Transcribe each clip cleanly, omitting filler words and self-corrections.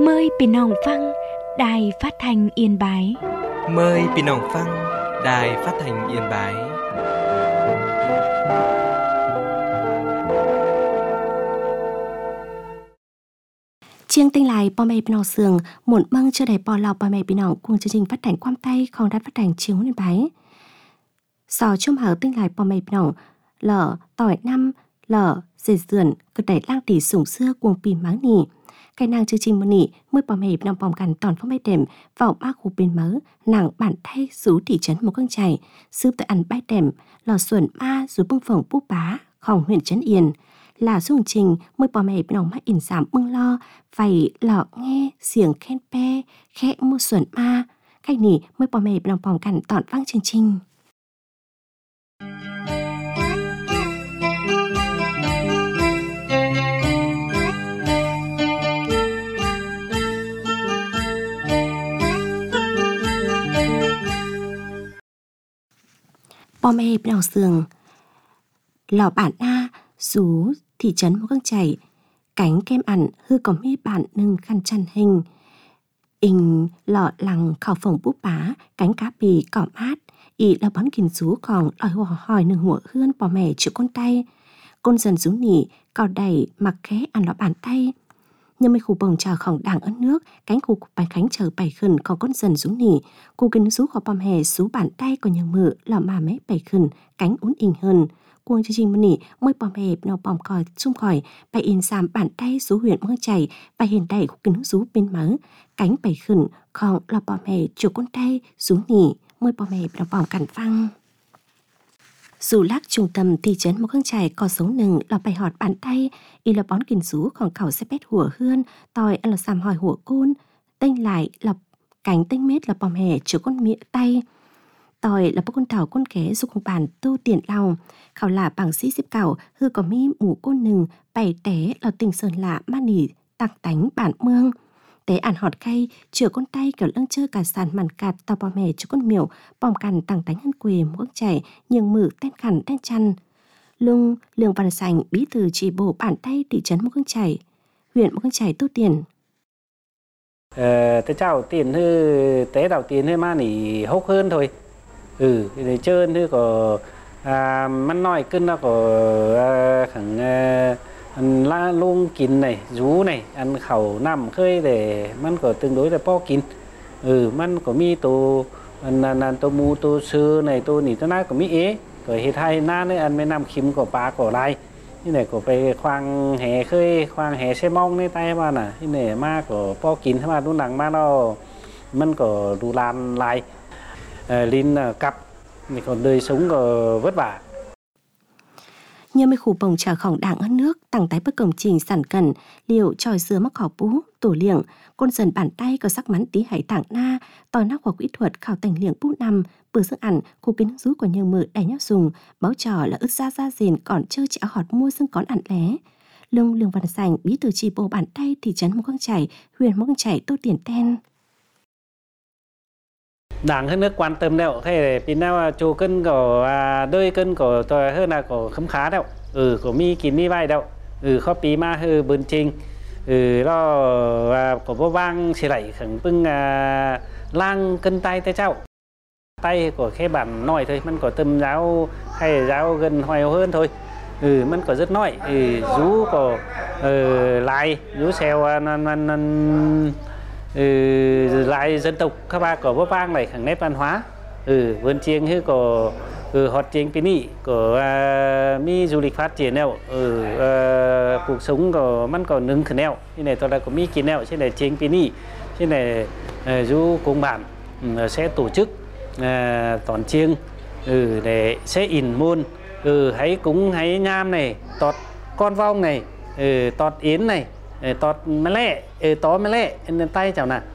Mờiพี่น้องฟังđài phát thanh Yên Bái. Mời พี่น้องฟัง Đài Phát thanh Yên Bái. Chiêng tinh lại bò mẹ bình sường muộn măng chưa đầy bò lọc bò mẹ bình cùng chương trình phát thanh quam tay không đắt phát thanh chiếu Yên Bái. Sò chung hở tinh lại bò mẹ bình lở tỏi năm lở dệt dườn cực đẩy lang tỷ sủng xưa cuồng pì máng nỉ. Cái nàng chương trình môn nỉ mới bò mẹ bình bòm gần toàn phong mê đệm vào ba khu bên mớ nàng bản thay rú thị trấn một căng chảy sướp tại ăn bãi đệm lò xuẩn ma rú bưng phồng búp bá khòng huyện trấn Yên là dung trình mới bò mẹ bình mắt in giảm bưng lo phải lọ nghe xiềng khen pe khẽ mua xuẩn ma cái nỉ mới bò mẹ bình bòm gần toàn vang chương trình. Bò mẹ bình sườn lò bản na rú thị trấn một căng chảy cánh kem ẩn hư có mi bản nâng khăn chăn hình in lọ lằng khảo phồng búp bá cánh cá bì cỏ mát ý là bón kìm rú còn đòi hỏi nâng hủa hươn bò mẹ chịu con tay con dần rú nỉ cào đẩy mặc khé ăn lọ bàn tay nhưng mấy khu bồng chờ khổng đảng ấn nước cánh khu bài khánh chờ bảy khẩn còn con dần rú nỉ khu kinh rú khó bò mẹ rú bàn tay còn nhờ mự lọ mà mấy bảy khẩn cánh uốn in hơn cuồng chương trình môn nỉ mới bò mẹ nó bòm còi xung khỏi bài in giảm bàn tay rú huyện mưa chảy bài hiện đại khu kinh rú bên mớ cánh bảy khẩn còn lọ bò mẹ chịu con tay rú nỉ mới bò mẹ nó bòm cản phăng. Dù lắc trung tâm thị trấn một khương trải có số nừng là bài họt bàn tay y là bón kìm rú còn khảo xe bét hủa hươn tòi là xàm hỏi hủa côn tênh lại là cánh tênh mết là bòm hẻ chứa con miệng tay tòi là bó con tàu con ké giúp không bàn tô tiền lòng khảo là bằng sĩ xếp cảo hư có mi mũ côn nừng bày té là tình sơn lạ ma nỉ tạc tánh bản mương té ản họt khay chữa con tay kiểu lăng chơi cả sàn màn cạt tàu bò mè cho con miểu bòm cằn tàng tánh hân quề mũi chảy nhường mử ten khẳng ten chăn lung lường văn sành bí thư chỉ bộ bản tay thị trấn mũi chảy huyện mũi chảy tô tiền. Thế chào tiền hư té đầu tiền hư ma nỉ hốc hơn thôi để chơi hư có măn nói cân nó có khẳng la luôn kín này rú này ăn khẩu nằm khơi đểมันcó tương đối là po kínมันcó mi tô tô mu tô sơ này tô nỉ tô na có mi ế rồi hết hai na nữa ăn mấy năm khím của ba của lai như này cóไปkhoang hè khơi khoang hè xe mong này tay mà nè như này ma có po kín mà luôn đằng ma nóมันcó đủ lan lai linh cặp này còn đời sống có vất vả. Như mấy khu bồng trà khổng đảng ấn nước tặng tái bất công trình sản cần liệu tròi dừa mắc khảo bú tổ liệng con dần bàn tay có sắc mắn tí hải tảng na tòi nóc hoặc kỹ thuật khảo thành liệng bút nằm bữa dưỡng ẩn khu kính rú của nhờ mự đầy nhóc dùng báo trò là ướt ra rền còn chơi chả họt mua xương con ẩn lé lương văn sành bí thư chi bộ bàn tay thị trấn một con chảy huyện một con chảy tô tiền ten. Đảng hơn nước quan tâm đâu thế vì nào chủ cân của đôi cân của tôi hơn là của khấm khá đâu của mi kín mi vai đâu khó bí ma hư bươn trình đó của vô vang xì lẩy khẩn bưng lang cân tay tay cháu tay của cái bản nói thôiมันcó tâm giáo hay giáo gần hoài hơn thôiมันcó rất nói rú của lại rú xeo lại dân tộc các ba của vô vang này khẳng nét văn hóa vườn chiêng hư của hot chiêng pini của mi du lịch phát triển nèo cuộc sống củaมันcòn nâng khẩn nèo như này tôi là có mi kiến nèo trên này chiêng pini trên này du cùng bản sẽ tổ chức toàn chiêng để sẽ in môn hãy cúng hãy nham này tọt con vong này tọt yến này tọt mẹ lẹ tó mẹ lẹ tay chào nè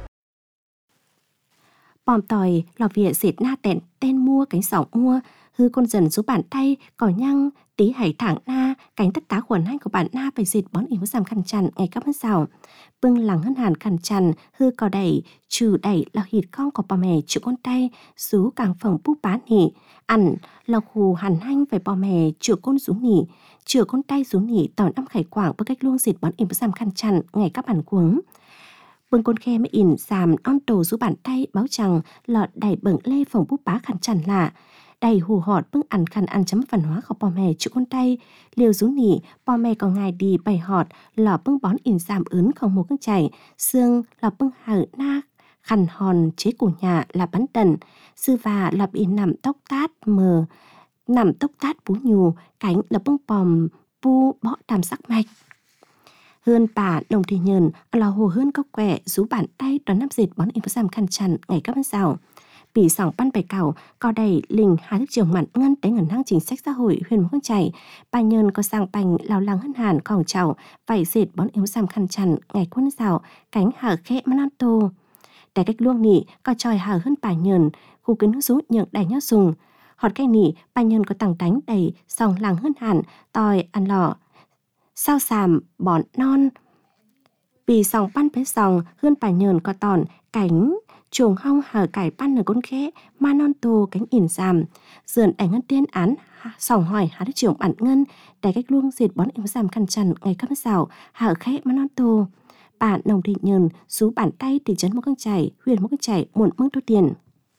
bòm tòi lò vỉa dệt na tẹn tên mua cánh sỏng mua hư con dần số bàn tay cỏ nhăng tí hải thẳng na cánh tất tá khuẩn hanh của bạn na phải dệt bón yếu giảm khăn chằn ngày các mất rào bưng lằng hân hàn khăn chằn hư cò đẩy trừ đẩy là hịt con của bà mẹ chịu con tay rú càng phồng búp bán nỉ ẩn là khù hàn hanh phải bà mẹ chịu con rú nỉ chữa con tay rú nỉ tỏi năm khải quảng với cách luôn dệt bón yếu giảm khăn chằn ngày các bản cuống Bưng con khe mới ỉn giảm on tổ rú bàn tay báo chẳng lọt đầy bẩn lê phòng búp bá khăn chăn lạ. Đầy hù họt bưng ăn khăn ăn chấm văn hóa của bò mẹ chịu con tay. Liều rú nỉ, bò mẹ có ngài đi bày họt, lọ bưng bón ỉn giảm ướn không một cưng chảy. Xương lọ bưng hở na, khăn hòn chế củ nhà là bắn tần. Sư và lọ ỉn nằm tóc tát mờ, nằm tóc tát bú nhù, cánh là bưng bòm bu bó đàm sắc mạch. Hơn bà đồng thì nhờn, lò hồ hơn có quẹ rú bàn tay đón nắp dệt bón in với giảm khăn chăn ngày các văn rào. Bị sòng ban bài cào, có đầy lình hai thức trường mặn ngân tới ngân năng chính sách xã hội huyền một con chảy. Bà nhờn có sang bành lao lăng hân hàn còn chảo, vải dệt bón in với giảm khăn chăn ngày quân rào, cánh hở khẽ măn ăn tô. Để cách luông nỉ, có tròi hở hơn bà nhờn, khu kính rú nhượng đầy nhót dùng. Họt cái nỉ, bà nhờn có tàng đánh đầy sòng lăng hân hàn, tòi ăn lọ. Sao sàm bón non vì sòng pan với sòng hơn bà nhờn có tòn cánh chuồng hong hở cải pan ở con khẽ ma non tô cánh ỉn giảm dườn ảnh ngân tiên án sòng hỏi há đức trưởng bản ngân để cách luông diệt bón em giảm khăn chăn ngày cấp rào hở khẽ ma non tô bà nồng thị nhờn rú bàn tay thị trấn một con chảy huyền một con chảy muộn mưng đô tiền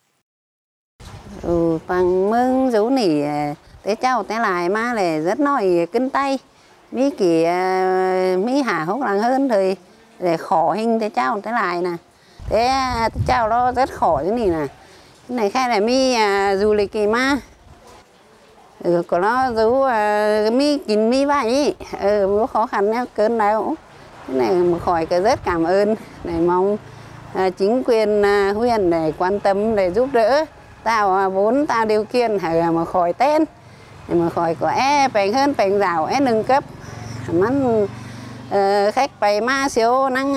bằng mưng rú nỉ tế cháu tế lại mà là rất nói kinh tay mi kỳ mi hà hốc lăng hơn thì để khổ hình thế cháu thế lại nè thế cháu nó rất khổ thế này nè cái này khai là mi du lịch kỳ ma của nó rú mi kín mi vậy có khó khăn nhau cơn nào cái này mà khỏi cái rất cảm ơn này mong chính quyền huyện để quan tâm để giúp đỡ tao vốn tao điều kiện mà khỏi tên mà khỏi có bèn hơn bèn rào nâng cấp mắn khách bày ma xíu năng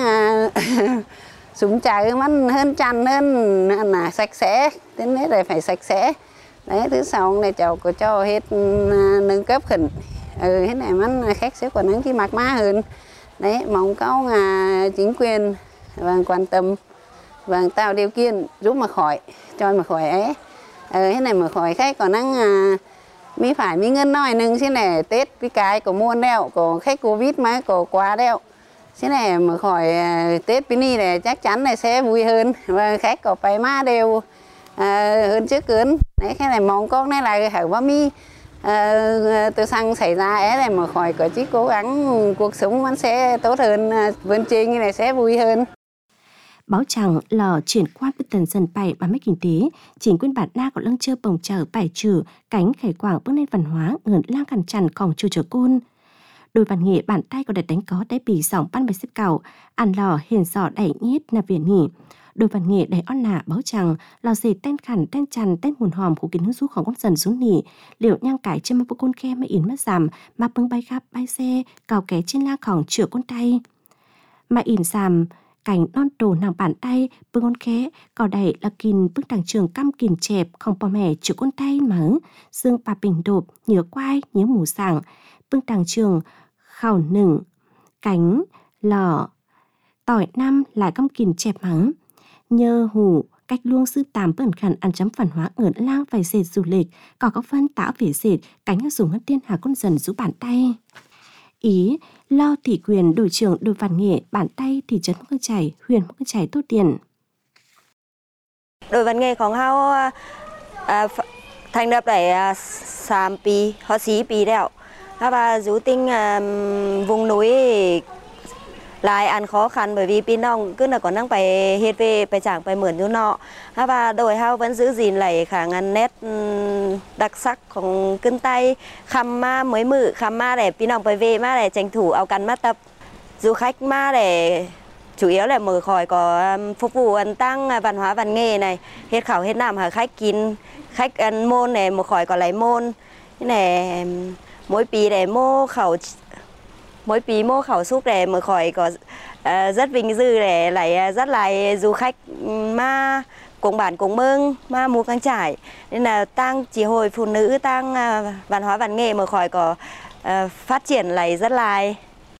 súng chạy mắn hơn chăn hơn là sạch sẽ thế nên là phải sạch sẽ đấy thứ sau này cháu có cho hết nâng cấp khẩn thế này mắn khách sẽ còn nâng khi mặc má hơn đấy mong có chính quyền và quan tâm và tạo điều kiện giúp mà khỏi cho mà khỏi ấy thế này mà khỏi khách còn năng mi phải mi ngân nói nâng thế này Tết cái có muôn đeo có khách Covid mà có quá đeo thế này mà khỏi Tết Pini này chắc chắn là sẽ vui hơn và khách có phải ma đều hơn trước cướn đấy cái này mong con này là hở ba mi từ sang xảy ra ấy này mà khỏi có chỉ cố gắng cuộc sống vẫn sẽ tốt hơn vươn trên như này sẽ vui hơn. Báo chẳng lò chuyển quan với tần dần bảy bán mấy kinh tế, chính quyền bản na có lăng chơ bồng chờ bài trừ cánh khải quảng bước lên văn hóa ngưỡng lang cằn chằn còng chùa trở côn. Đôi văn nghệ bản tay có đặt đánh có đáy bì sòng ban bài xếp cào, ăn lò hiền sọ đẩy nhít là viện nghỉ. Đôi văn nghệ đầy on nạ báo chẳng lò dệt tên khẩn tên chằn tên nguồn hòm của kiến hương rúของcon dần xuống nỉ, liệu nhang cải trên một con khe mà ỉn mất giảm mà bưng bay khắp bay xe cào ké trên la khỏng chữa con tay mà ỉn giảm cảnh non đồ nàng bàn tay bưng con khé cò đầy là kìn bưng đằng trường căm kìn chẹp không bỏ mẹ chịu con tay mở xương bà bình đột nhớ quai nhớ mù sảng bưng đằng trường khảo nửng cánh lò tỏi năm lại căm kìn chẹp mở nhớ hủ cách luông sư tàm bẩn khẩn ăn chấm văn hóa ngưỡng lang phải dệt du lịch có phân tạo về dệt cánh dùng ngân tiên hà con dần rú bàn tay ý lo thị quyền đội trưởng đội văn nghệ bản tay thị trấn Mương Chảy huyện Mương Chảy tốt tiền. Đội văn nghệของเฮาthành lậpได้3 ปีฮอด4 ปีแล้วถ้าว่าอยู่ติ่งvùng núiหลายอันkhó khăn bởi vìพี่น้องcứ là còn đang phảiเฮ็ดไปจ้างไปเหมือนอยู่เนาะถ้าว่าโดยเฮาvẫn giữ gìn lại khả ngăn nét đặc sắcของขึ้นใต้คำมาmỗiมื้อคำมาđể พี่น้องไปเวมาđể tranh thủ เอากันมาtập du kháchมาđể chủ yếu là mở khỏi có phục vụ tăng văn hóa văn nghệ này hết khẩu hết nam hả khách kín khách ăn môn này mở khỏi có lấy môn cái này mỗiปีđể mô khẩu mỗiปีmô khẩu xúc để mở khỏi có rất vinh dự để lại rất là du khách ma cùng bản cùng mương ma Mù Căng Chải nên là tăng chỉ hội phụ nữ tăng văn hóa văn nghệ mở khỏi có phát triển lại rất là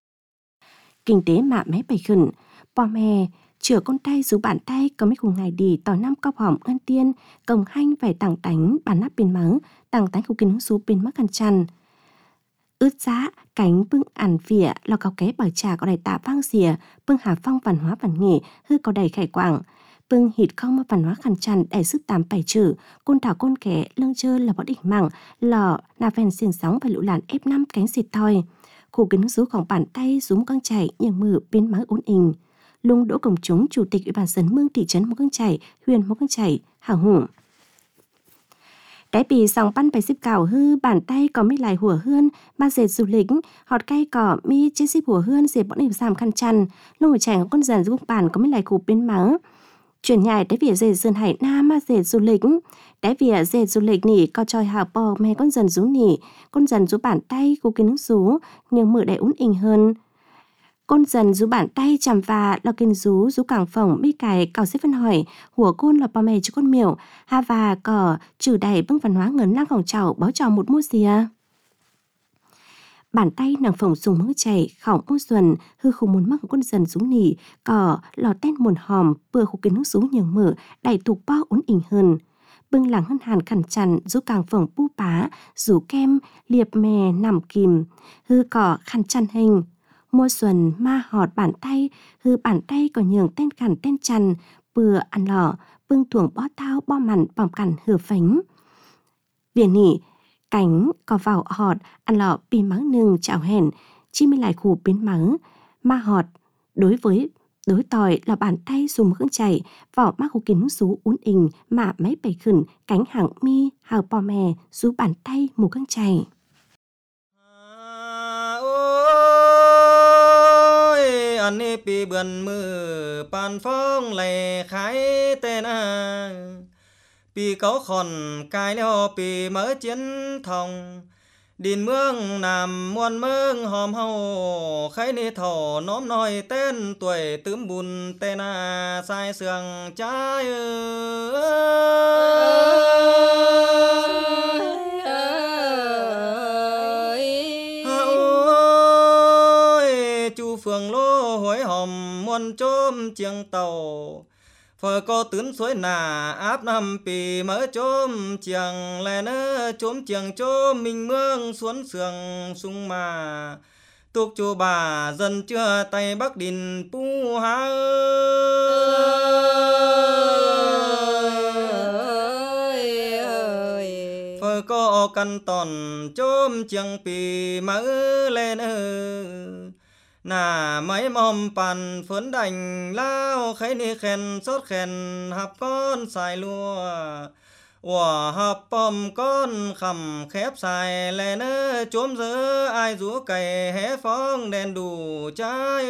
kinh tế mạ mé bày khẩn bò mè chữa con tay rú bàn tay có mấy cùng ngày đi tỏ năm cao hỏng ngân tiên công hanh phải tặng đánh bàn nắp bên mắng tặng đánh của kiến hữu số bên mắc khăn chăn ướt giá cánh bưng ăn vỉa lo cao ké bảo trà có đầy tạ vang rìa bưng hà phong văn hóa văn nghệ hư có đầy khải quảng bưng hịt không mà văn hóa khăn chăn đầy sức tám bảy chữ côn thảo côn kẻ lưng chơ là bọn đỉnh mảng lò na ven xiên sóng và lũ làn ép năm cánh xịt thoi khu kính rúของbàn tay rúm căng chảy nhường mử bên mắng ốn ình lung Đỗ Công Chúng chủ tịch ủy ban dân mương thị trấn Mông Căng Chảy huyện Mông Căng Chảy hào hùng Đáy bì sòng pan bài xếp cào hư bàn tay có mi lại hùa hươn ba dệt du lịch họt cây cỏ mi chế xếp hùa hươn dệt bọn em giảm khăn chăn lông ở chàng con dần giúp bàn có mi lại cục bên mắng chuyển nhảy đáy vỉa dệt sơn hải nam ma dệt du lịch đáy vỉa dệt du lịch nỉ có tròi hào bò mẹ con dần rú nỉ con dần rú bàn tay cục kiến rú nhưng mửa đầy ún ình hơn con dần rú bàn tay chằm và lo kinh rú cảng phỏng mi cài cào xếp phân hỏi hùa côn là bò mè cho con miểu ha và cỏ trừ đầy bưng văn hóa ngấn lang khổng chảo bó trò một mua xìa bàn tay nàng phồng dùng mỡ chảy khỏng mua xuân hư không muốn mắc con dần rú nỉ cỏ lò ten muồn hòm bừa khu kiến nước rú nhường mở đầy thục bao ún ình hơn bưng làng hân hàn khẩn chằn rú càng phồng pu pá rú kem liệp mè nằm kìm hư cỏ khăn chăn hình mua xuân ma họt bàn tay hư bàn tay có nhường tên khẩn tên chăn bừa ăn lò bưng thuồng bó thao bó mặn bỏng cằn hửa phánh viền nỉ cánh có vào họt ăn lọ pi mắng nừng chảo hèn chi mới lại khủ biến mắng ma họt đối tòi là bàn tay dùng hững chảy vỏ mắc khu kính rú ún ình mà máy bày khẩn cánh hàng mi hào bò mè rú bàn tay mù căng chảy anh pi bươn mưa pan phong lệ khái tên pi có khòn cài leo pi mở chiến thòng điền mương nằm muôn mương hòm hậu khái ni thổ nóm nói tên tuổi tướm bùn tên sai sương trái phường lô hối hòm muôn chôm chiêng tàu phở có tướng suối nà áp năm pì mở chôm chiêng lè nơ chôm chiêng chôm mình mương xuống sườn sung mà tục chu bà dần chưa tay bắc đình pu ha phở có căn tòn chôm chiêng pì mở lên nà mấy mom bàn phấn đành lao khấy ni khen sốt khen hạp con xài lùa ủa hạp bom con khầm khép xài lè nơ chốm dỡ ai rú cày hé phong đèn đủ trái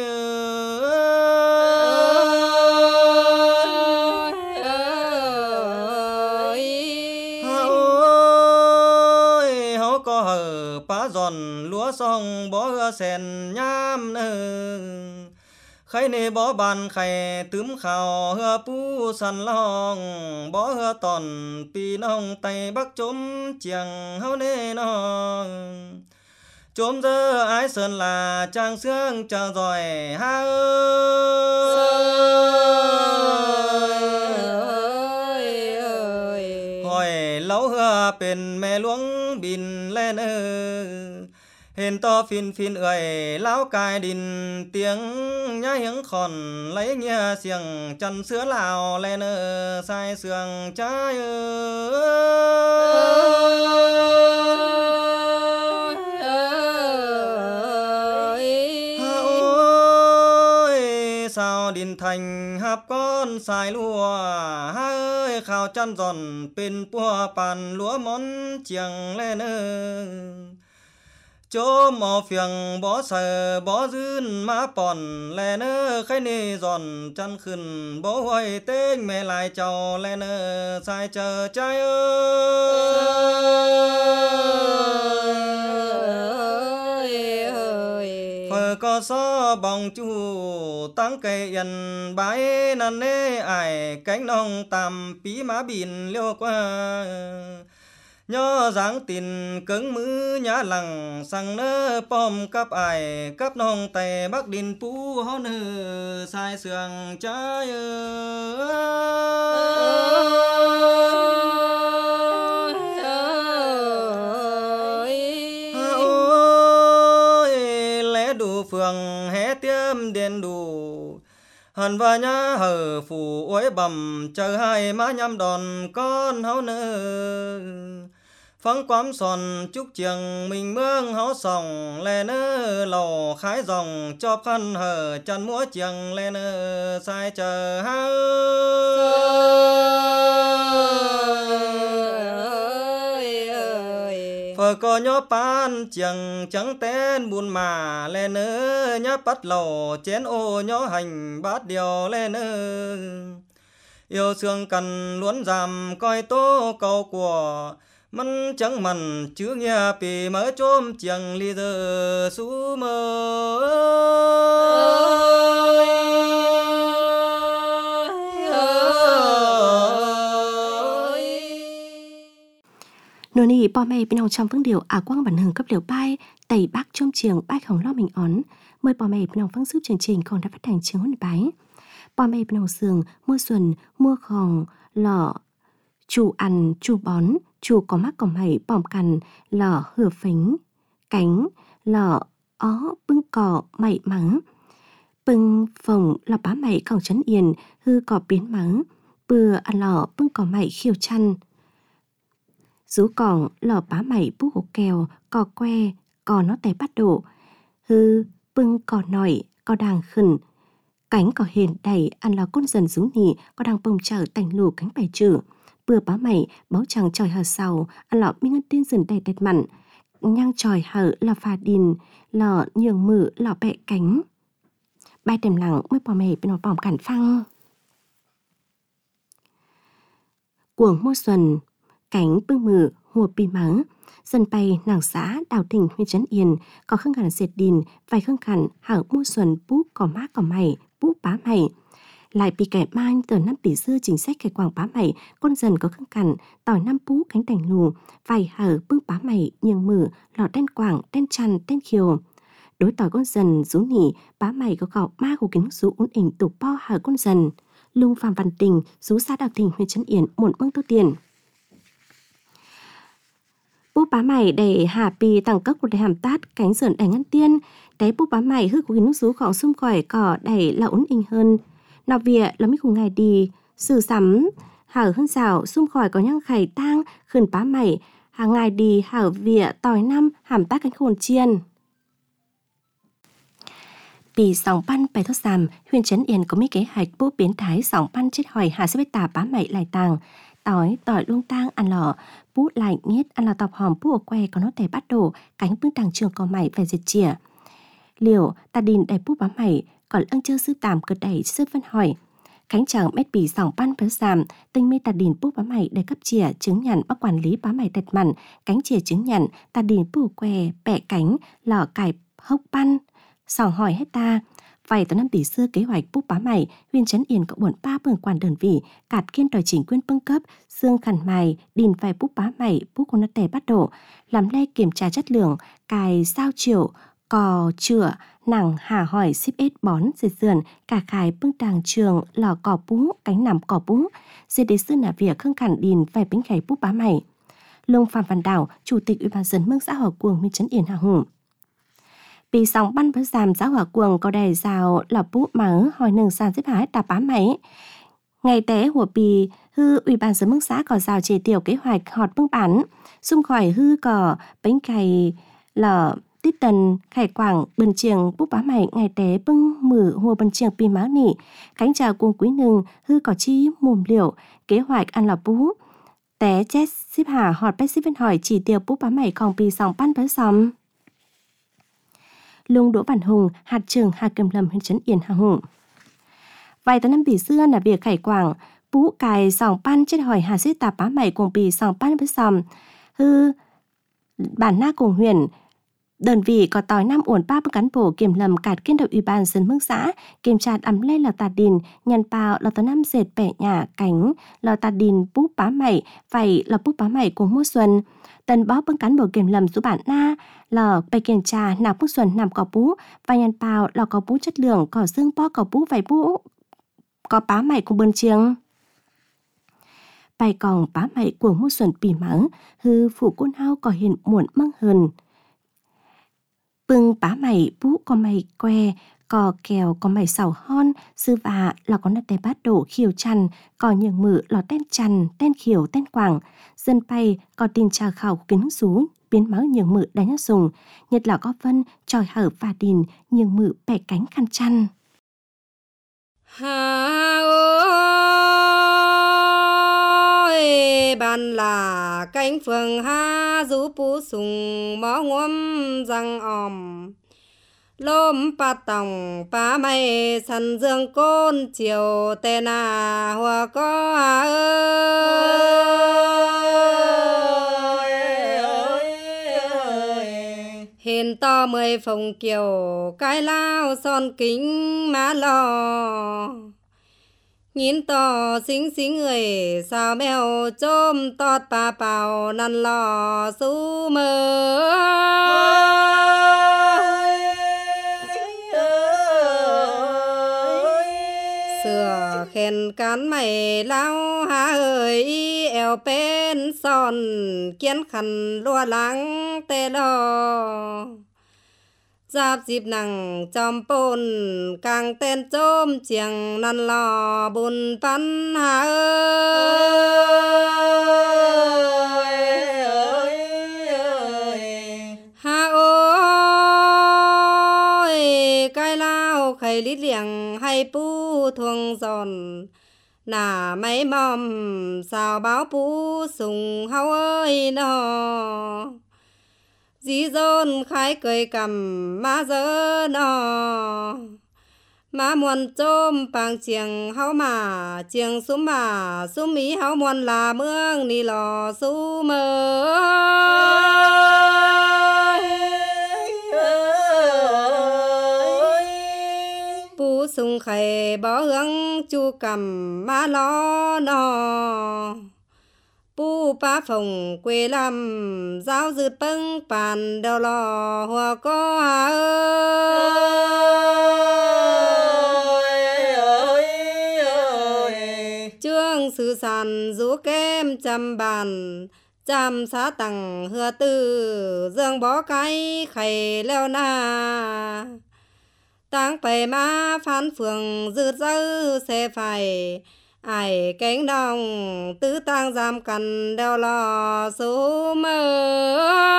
có hở pá giòn lúa xong bó hưa sen nhám nơ khái nê bó bàn khay tướm khảo hưa pu sàn long bó hưa tòn pi nong tay bắc chốm chiang hao nê nong chốm dơ ái sơn là trang xương chàng giỏi ha hỏi lấu hưa bên mẹ luống bin lên hên to phin ơi lão cài đình tiếng nhá hiếng khòn lấy nghe xiềng chân sữa lào lên sai sườn trái sao đình thành hạp con xài lúa ha ơi khao chăn giòn bên pua bàn lúa món chiang lên chỗ mò phiền bó sờ bó dưn má bòn lè nơ khái nê giòn chăn khẩn bó hoài tên mẹ lại chào lè nơ sai chờ trái phở có xó bóng chu tăng cây yên bái năn nê ải cánh nông tạm pí má bìn liêu qua nhớ dáng tin cứng mứ nhã lằng sang nơ pom cắp ải cắp nông tay bắc đình pu hó nơ sai sườn trái phường hé tiêm đền đủ hẳn và nhá hở phủ uế bầm chờ hai má nhắm đòn con háo nơ phăng quám sòn chúc chiêng mình mương háo sòng lè nơ lò khái dòng cho khăn hở chăn múa chiêng lè nơ sai chờ háo phở có nhó pan chiêng trắng tên buồn mà lè nơ nhá bắt lầu chén ô nhó hành bát điều lè nơ yêu xương cần luốn giảm coi tố cầu của mắn chẳng mặn chứ nghe pì mở chôm chiêng ly giờ su mơ nô nì bò mẹ bên ông trong phương điều quang bản hưởng cấp liều bay tẩy bác trong trường bay khổng lo mình ón mời bò mẹ bên ông phương giúp chương trình còn đã phát hành chương hôm bái bò mẹ bên ông sườn mua xuân mua khòng lọ chủ ăn chủ bón chủ có mắc có mày bòm cằn lọ hửa phính cánh lọ ó bưng cỏ mày mắng bưng phồng lọ bá mày còng chấn yên hư cỏ biến mắng bừa ăn lọ bưng cỏ mày khiêu chăn rú còng lọ bá mày bú hổ kèo cò que cò nó té bắt đổ hư bưng cò nổi cò đàng khẩn cánh cò hiền đầy ăn lọ côn dần rú nỉ cò đàng bông chở tành lù cánh bài trừ bừa bá mày báo chẳng tròi hờ sau ăn lọ mi ngân tiên dần đầy đẹp mặn nhang tròi hờ lọ phà đìn lọ nhường mử lọ bẹ cánh bay đềm lặng mới bò mày bên nó bòm cản phăng cuồng mua xuân cánh bưng mử hùa pi mắng dân bay nàng xã đào tỉnh huyện trấn yên có khương khản dệt đìn vài khương khản hở mua xuân búp cỏ mát cỏ mày búp bá mày lại bị kẻ mang từ năm tỷ xưa chính sách cái quảng bá mày con dần có khương khản tỏi năm bú cánh tành lù vài hở bưng bá mày nhường mử lọ đen quảng đen chăn đen khiều đối tỏi con dần rú nỉ bá mày có gạo ma của kính rú uốn ỉnh tục po hở con dần lung phạm văn tình rú xã đào tỉnh huyện trấn yên muộn bưng tô tiền búp bá mày để hà pì tăng cấp của để hàm tát cánh sườn đánh ngăn tiên đáy búp bá mày hư của nước rú khỏng xung còi cỏ đẩy là ốn inh hơn nọ vịa là mấy cùng ngày đi sử sắm hở hơn rào xung khỏi có nhang khải tang khẩn bá mày hàng ngày đi hở vịa tỏi năm hàm tát cánh khôn chiên Vì sòng pan bài thốt giảm huyện trấn yên có mấy kế hoạch bố biến thái sòng pan chết hỏi hà sẽ tà bá mày lại tàng tỏi luông tang ăn lỏ bút lại nghiết ăn là tọc hòm bút ở que có nó tè bắt đổ cánh bưng tàng trường có mày phải diệt chìa liều ta đình đầy bút bá mày còn ân chơ sư tàm cực đẩy sư phân hỏi cánh chẳng mét bì sòng pan phớ giảm tinh mê ta đình bút bá mày để cấp chìa chứng nhận bác quản lý bá mày tẹt mặn cánh chìa chứng nhận ta đình bút que bẹ cánh lỏ cải hốc pan sòng hỏi hết ta vậy từ năm tỷ xưa kế hoạch bút bá mày huyện trấn yên có buồn ba bường quản đơn vị cạt kiên đòi chỉnh quyên bưng cấp xương khẩn mày đình vài bút bá mày bút của nó tè bắt đổ làm lê kiểm tra chất lượng cài sao chiều cò chữa nàng hà hỏi ship ết bón dệt sườn cả khải bưng tàng trường lò cỏ bú cánh nằm cỏ bú dệt đế sư nà việc khương khẩn đình vài bánh khải bút bá mày lông phạm văn đảo chủ tịch ủy ban dân mương xã hòa cuồng huyện trấn yên hà hùng bị sóng bắn với giảm giáo hỏa cuồng có đầy rào là bút mắng hỏi nâng sàn xếp hái đạp bá máy ngày té của bì hư ủy ban dân mương xã có rào chế tiểu kế hoạch họt bưng bán xung khỏi hư cỏ bánh cày lở tít tần khải quảng bần chiềng bút bá mày ngày té bưng mử hùa bần chiềng pi máu nỉ cánh trà cuồng quý nừng hư cỏ chi mùm liệu kế hoạch ăn lò bú té chết xếp hà họt bách xếp viên hỏi chỉ tiêu bút bá mày còn bì sòng bắn với xóm Lung Đỗ Bản Hùng, hạt trưởng hạt Cầm Lâm huyện trấn Yên Hà Hùng. Vài tới năm tỷ xưa là việc khải quảng, bú cài sòng pan chết hỏi hà xếp tạp bá mày cùng bì sòng pan với sòng. Hư bản na cùng huyền, đơn vị có tỏi năm uổng ba cán bộ kiểm lầm cạt kiên đội ủy ban dân mương xã kiểm tra ấm lê là tà đình nhân bào là tà năm dệt bẻ nhà cánh là tà đình bú bá mày vậy là bú bá mày cùng mua xuân tần bó bưng cán bộ kiểm lầm số bản na là bày kiểm tra nạp bút xuân nằm cỏ bú và nhân bào là có bú chất lượng có xương po có bú vài bú có bá mày cùng bơn chiêng bài còn bá mày của mua xuân bì mắng hư phụ quân hao có hiện muộn măng hơn Bưng bá mày bú có mày que, có kèo có mày sầu hon, sư vạ là có nát tay bát đổ khiều chăn, có nhường mự lò tên chăn, tên khiều, tên quảng. Dân bay có tin trà khảo kính rú, biến máu nhường mự đánh dùng, nhất là có vân, tròi hở và đình, nhường mự bẻ cánh khăn chăn. Hà ơi, bàn là cánh phường ha rú pú sùng mó ngóm răng òm. Lôm pa tòng pa mây săn dương côn chiều tê na hoa có ơi. Hiền to 10 phòng kiều cái lao son kính má lò. Nhìn to xính xính người sao mèo chôm tót pa pào năn lò su mơ. Sửa khen cán mày lao há ơi eo pen son kiến khăn lua lắng tê lo. Giáp dịp nặng chom pôn càng tên chôm chieng năn lò bùn pan há ơi. Há ơi cái lao khay lít liệng hay pu thuông giòn. Nà mấy mòm sao báo pu sùng hao ơi nó. Dí dôn khai cười cầm má dơ nó. Má muôn chôm bằng chieng hao mà chieng sum ý hao muôn là mương ni lò su mơ. Pu sùng khay bỏ hương chu cầm má lo nó. Pu pa phòng quê làm giáo dứt bưng bàn đeo lò hoa có ơi. Trương sư sàn rú kem chăm bàn chăm xá tặng hừa tư dương bó cái khay leo na. Táng bày má phán phường dứt dư xe phải. Ai cánh đồng tứ tang giam cần đeo lò số mơ.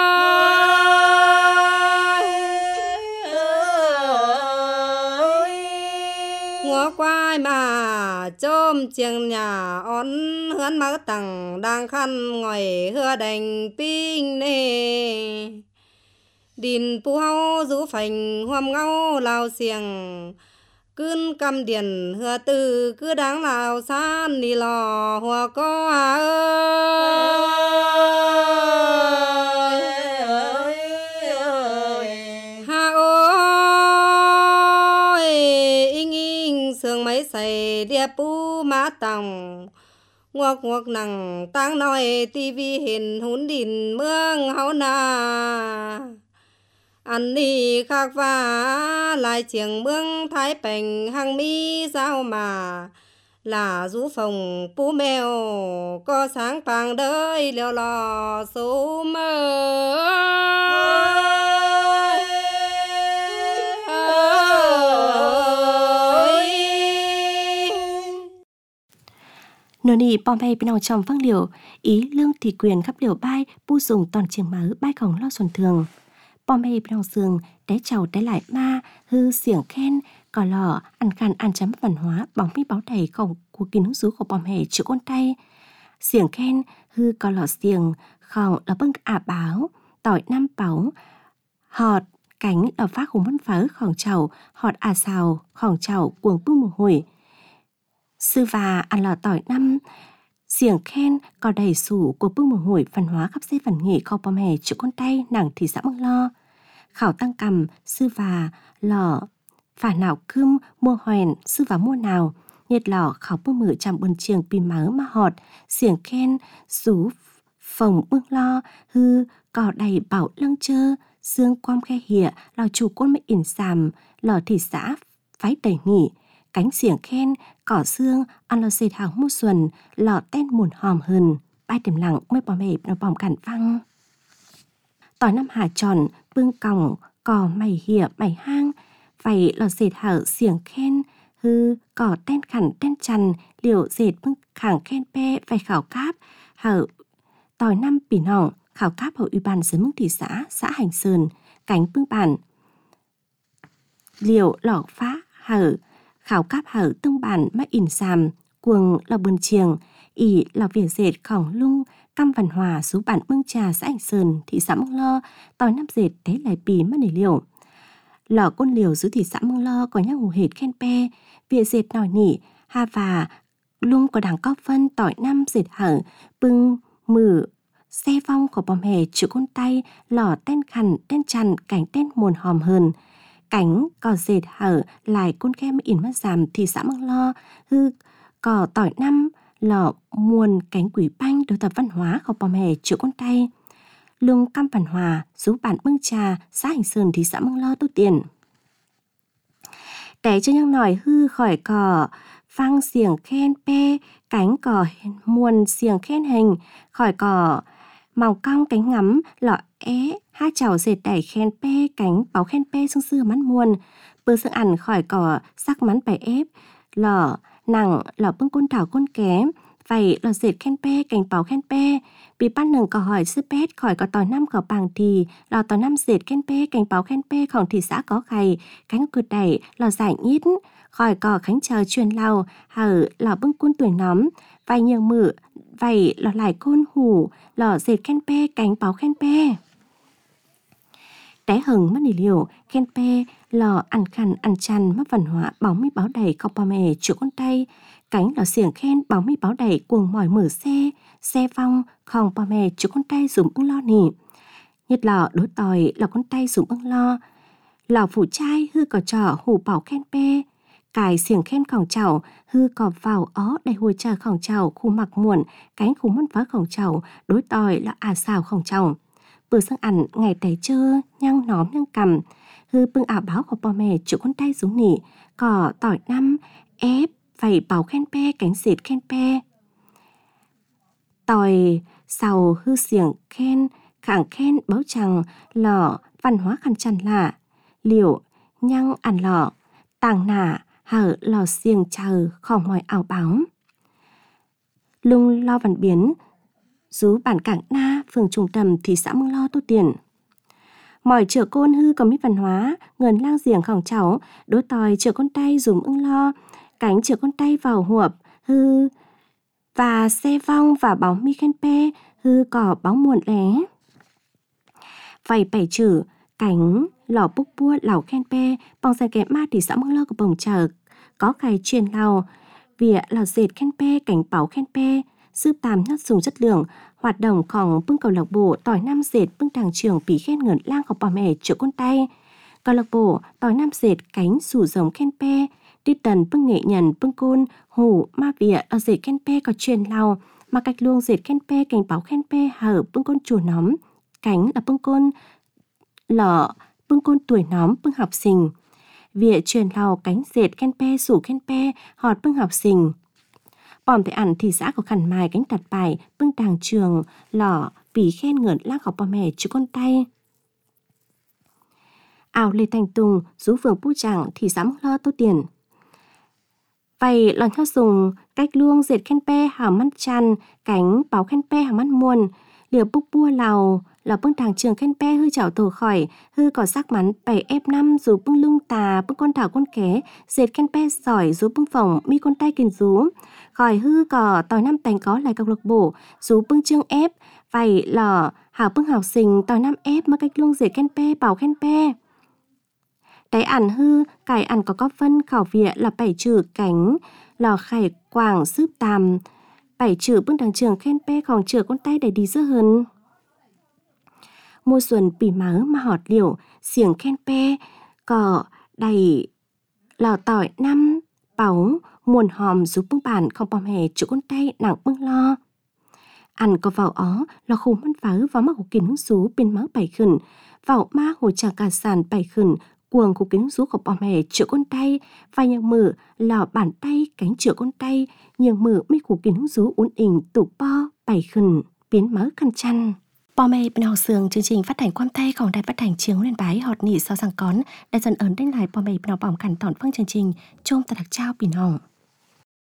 Ngó quai mà chôm chiêng nhà ón hướn máu tặng đang khăn ngồi hưa đành pinh nê. Đình pu hao rú phành hoam ngao lao xiềng. Cơn cầm điển hừa tư cứ đáng lào san đi lò hoa có ơi. Hà ơi inh sương mấy say đĩa pu má tòng. Ngoặc nằng tang nói tivi hình hún đìn mương hao na. Anh đi khác và lại chiếng mương thái bành hàng mi sao mà. Là rú phòng pu mèo có sáng bằng đời leo lò số mơ. Nô nì bom bay bên nào trong văng liều, ý lương thì quyền khắp liều bay, pu dùng toàn chiếng máu bay khổng lo xuân thường. Bom bay bên nào giường, té chầu té lại ma, hư xiềng khen, cò lò, ăn khăn ăn chấm văn hóa, bóng mi báo đầy khổng của kín hứng rú của bom hề chữ con tay. Xiềng khen, hư cò lò xiềng, khổng là bưng báo, tỏi năm báo, họt, cánh là phát hùng văn phớ khổng chầu, họt xào, khổng chầu, cuồng bưng mùa hủi. Sư và ăn lò tỏi năm, xiềng khen có đầy sủ của bưng mùa hủi văn hóa khắp xế văn nghệ khâu bom hề chữ con tay nàng thị xã Măng Lo. Khảo tăng cầm, sư và lò, phả nào cơm, mua hoèn, sư và mua nào. Nhiệt lò khảo bưng mử chạm bần chiềng bì máu mà họt, xiềng khen, rú phòng bưng lo, hư, cỏ đầy bảo lăng chơ, xương quam khe hịa, lò chủ côn mệnh ỉn xàm, lò thị xã, phái đầy nghỉ. Cánh xiềng khen, cỏ xương, ăn lò xệt hàng mua xuân, lò ten muồn hòm hơn, bay tìm lặng mới bom hẹp nó bom cản văng. Tỏi năm hà tròn, bưng còng, cò mày hỉa mày hang, vậy lò dệt hở xiềng khen, hư cò tên khẳng tên chằn, liệu dệt bưng khẳng khen pe phải khảo cáp, hở tỏi năm bỉ nòng, khảo cáp hội ủy ban dưới mức thị xã Hành Sơn, cánh bưng bản. Liệu lò phá hở, khảo cáp hở tương bản mà ỉn xàm, cuồng lò bươn chiềng, ỉ lò vỉa dệt khổng lung, căm văn hòa số bản bưng trà xã Hành Sơn, thị xã Mông Lo, tỏi năm dệt thế lại bì mất nỉ liều. Lò côn liều dưới thị xã Mông Lo có nhang hù hệt khen pe, vỉa dệt nòi nỉ, ha và lung có đảng có phân tỏi năm dệt hở, bưng mử xe vong của bòm hề chữ con tay, lò tên khăn tên chằn cảnh tên muồn hòm hơn. Cánh cò dệt hở lại côn khem ỉn mất giảm thị xã Mông Lo, hư cò tỏi năm lò muồn cánh quỷ banh đối tập văn hóa của bòm hề chữ con tay. Lung căm văn hòa rú bản bưng trà xã Hành Sơn thị xã Mông Lo tu tiền. Để cho nhang nòi hư khỏi cò phang xiềng khen pe, cánh cò muồn xiềng khen hình, khỏi cò màu cong cánh ngắm lọ hai chảo dệt đẩy khen pe, cánh báo khen pe xương xưa mắn muồn, bơ xương ẩn khỏi cò sắc mắn bài ép, lọ nặng lọ bưng côn thảo côn ké, vậy lọ dệt khen pe, cánh báo khen pe, bị ban nừng cò hỏi sư pét khỏi cò tỏi năm cò bằng thì lọ tỏi năm dệt khen pe, cánh báo khen peของthị xã có khầy, cánh cực đẩy lọ giải nhít, khỏi cò khánh chờ truyền lao, hở lọ bưng côn tuổi nóm, vài nhường mự, vậy lọ lại côn hủ, lọ dệt khen pe, cánh báo khen pe. Té hừng mất nỉ liều, khen pe, lò ăn khăn ăn chăn mất văn hóa báo mi báo đầy cọc bà mẹ chỗ con tay, cánh lò xiềng khen báo mi báo đầy cuồng mỏi mở xe vong không bà mẹ chỗ con tay dùng ưng lo nỉ. Nhật lò đối tòi lò con tay dùng ưng lo, lò phủ trai hư cỏ trò hủ bảo khen pe, cài xiềng khen khổng chảo hư cỏ vào ó đầy hồi chờ khổng chảo khu mặc muộn, cánh khu mất vớ khổng chảo đối tòi là xào khổng chảo. Bữa sáng ăn ngày tẻ chơ nhang nóm nhang cầm, hư bưng ảo báo của bò mẹ chỗ con tay xuống nỉ, cỏ tỏi năm ép vậy báo khen pe cánh dệt khen pe. Tỏi sầu hư xiềng khen khẳng khen báo chẳng lọ văn hóa khăn chăn lạ, liệu nhang ăn lọ tàng nả hở lò xiềng chờ khỏi mọi ảo báo. Lung lo văn biến rú bản Cảng Na, phường Trung Tầm, thị xã Mông Lo tu tiền. Mỏi chữa côn hư có mít văn hóa, ngần lang giềng khổng cháu, đối tòi chữa con tay dùng ưng lo, cánh chữa con tay vào huộp, hư và xe vong và báo mi khen pe, hư cỏ báo muộn lé. Vậy bảy chữ, cánh lò búc bua lào khen pe, bằng giải kẹp ma thị xã Mông Lo của bồng chờ, có khai truyền lào, vỉa lào dệt khen pe, cánh báo khen pe, sư tam nhất dùng chất lượng, hoạt độngของbưng câu lạc bộ tỏi năm dệt bưng đảng trưởng bị khen ngẩn lang của bà mẹ chỗ con tay. Câu lạc bộ tỏi năm dệt cánh sủ giống khen pe, đi tần bưng nghệ nhân bưng côn, hủ ma vỉa ở dệt khen pe có truyền lao, mà cách luông dệt khen pe cánh báo khen pe hở bưng côn chùa nóm, cánh là bưng côn lọ bưng côn tuổi nóm bưng học sinh. Vỉa truyền lao cánh dệt khen pe sủ khen pe họt bưng học sinh. Bòm thể ẩn thị xã của khẩn mài cánh đặt bài bưng đàng trường lỏ vì khen ngợn lang học bò mẹ chứ con tay. Ảo Lê Thành Tùng rú phường Pu Chẳng thị xã Mông Lo tô tiền. Vậy lòn theo dùng cách luông dệt khen pe hào mắt chăn cánh báo khen pe hào mắt muôn liều búc bua lào là bưng đàng trường khen pe hư chảo tổ khỏi hư có sắc mắn 7F5 rú bưng lung tà bưng con thảo con ké dệt khen pe sỏi rú bưng phỏng mi con tay kiên rú khỏi hư cỏ tỏi năm tành có lại câu lạc bộ rú bưng chương ép vậy lò hảo bưng học sinh tỏi năm ép mà cách luông dệt khen pe bảo khen pe. Đáy ẩn hư cải ẩn có phân khảo vỉa là 7 chữ cánh lò khải quảng sướp tàm 7 chữ bưng đàng trường khen peของchữ con tay để đi dưa hơn. Mùa xuân bỉ mớ mà họt liều xiềng khen pe cỏ đầy lò tỏi năm báu muồn hòm giúp bưng bản không bòm hề chữ con tay nặng bưng lo. Ăn có vào ó là khủ măn phớ vào mắc của kiến hứng xú bên máu 7 khẩn vào ma hồ trà cà sàn 7 khẩn cuồng của kiến rú của bò mẹ chữa con tay và nhường mử lò bàn tay cánh chữa con tay nhường mử mấy của kiến rú uốn ỉnh tụ po 7 khẩn biến mớ khăn chăn. Bò mê bên học sường chương trình phát hành quan tayของđài phát hành chiếng lên bái họt nỉ sau rằng cón đại dần ấn đánh lại bò mê bên học bỏng cản tỏn phương chương trình chung ta đặc trao bình hồng.